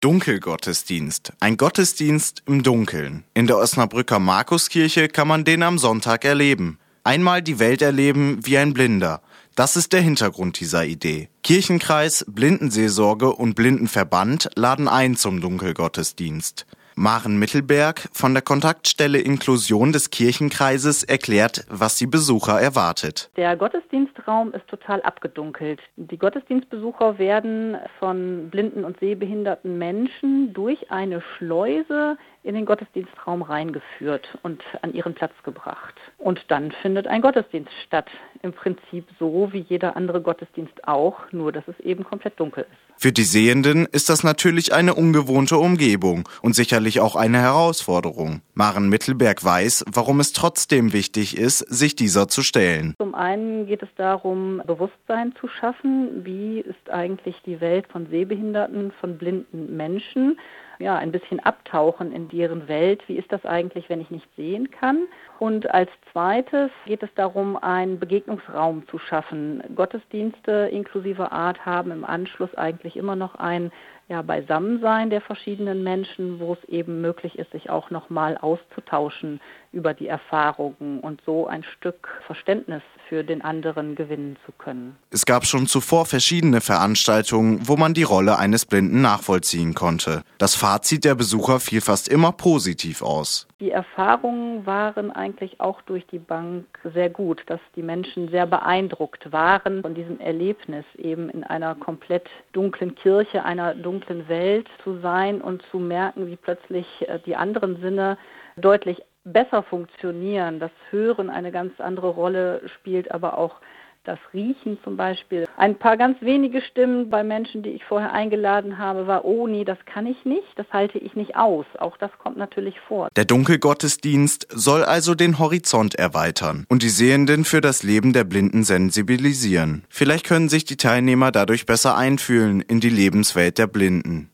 Dunkelgottesdienst. Ein Gottesdienst im Dunkeln. In der Osnabrücker Markuskirche kann man den am Sonntag erleben. Einmal die Welt erleben wie ein Blinder. Das ist der Hintergrund dieser Idee. Kirchenkreis, Blindenseelsorge und Blindenverband laden ein zum Dunkelgottesdienst. Maren Mittelberg von der Kontaktstelle Inklusion des Kirchenkreises erklärt, was die Besucher erwartet. Der Gottesdienstraum ist total abgedunkelt. Die Gottesdienstbesucher werden von blinden und sehbehinderten Menschen durch eine Schleuse in den Gottesdienstraum reingeführt und an ihren Platz gebracht. Und dann findet ein Gottesdienst statt. Im Prinzip so wie jeder andere Gottesdienst auch, nur dass es eben komplett dunkel ist. Für die Sehenden ist das natürlich eine ungewohnte Umgebung und sicherlich auch eine Herausforderung. Maren Mittelberg weiß, warum es trotzdem wichtig ist, sich dieser zu stellen. Zum einen geht es darum, Bewusstsein zu schaffen. Wie ist eigentlich die Welt von sehbehinderten, von blinden Menschen? Ja, ein bisschen abtauchen in deren Welt. Wie ist das eigentlich, wenn ich nicht sehen kann? Und als zweites geht es darum, einen Begegnungsraum zu schaffen. Gottesdienste inklusive Art haben im Anschluss eigentlich immer noch ein Beisammensein der verschiedenen Menschen, wo es eben möglich ist, sich auch nochmal auszutauschen über die Erfahrungen und so ein Stück Verständnis für den anderen gewinnen zu können. Es gab schon zuvor verschiedene Veranstaltungen, wo man die Rolle eines Blinden nachvollziehen konnte. Das Fazit der Besucher fiel fast immer positiv aus. Die Erfahrungen waren eigentlich auch durch die Bank sehr gut, dass die Menschen sehr beeindruckt waren von diesem Erlebnis, eben in einer komplett dunklen Kirche, einer dunklen Welt zu sein und zu merken, wie plötzlich die anderen Sinne deutlich besser funktionieren. Das Hören eine ganz andere Rolle spielt, aber auch das Riechen zum Beispiel. Ein paar ganz wenige Stimmen bei Menschen, die ich vorher eingeladen habe, war, oh nee, das kann ich nicht, das halte ich nicht aus. Auch das kommt natürlich vor. Der Dunkelgottesdienst soll also den Horizont erweitern und die Sehenden für das Leben der Blinden sensibilisieren. Vielleicht können sich die Teilnehmer dadurch besser einfühlen in die Lebenswelt der Blinden.